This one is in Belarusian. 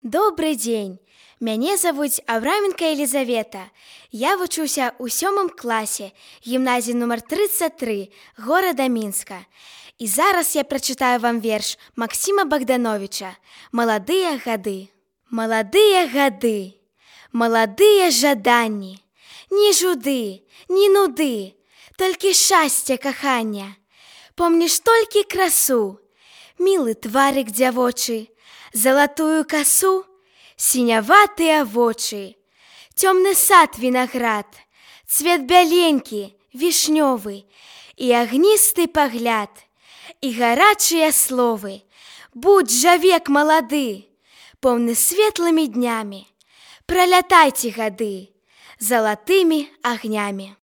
Добрый дзень! Мяне завуць Авраменко Елизавета. Я вучуся ў 7 класе гімназіі нумар 33 горада Мінска. І зараз я прачытаю вам верш Максима Богдановича «Маладыя гады». Маладыя гады, маладыя жаданні, ні жуды, ні нуды, толькі шчасце кахання. Помніш толькі красу, мілы тварык дзявочы, залатую касу, сіняватыя вочы, цёмны сад вінаград, цвет бяленькі, вішнёвы, і агністы пагляд, і гарачыя словы. Будь жа век малады, поўны светлымі днямі, пралятайце гады залатымі агнямі.